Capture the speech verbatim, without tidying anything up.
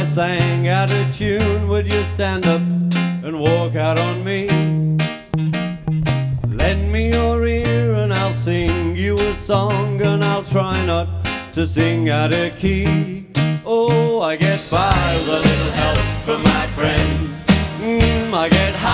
sang out of tune, would you stand up and walk out on me? Lend me your ear and I'll sing you a song, and I'll try not to sing out of key. Oh, I get by with a little help from my friends. Mm, I get high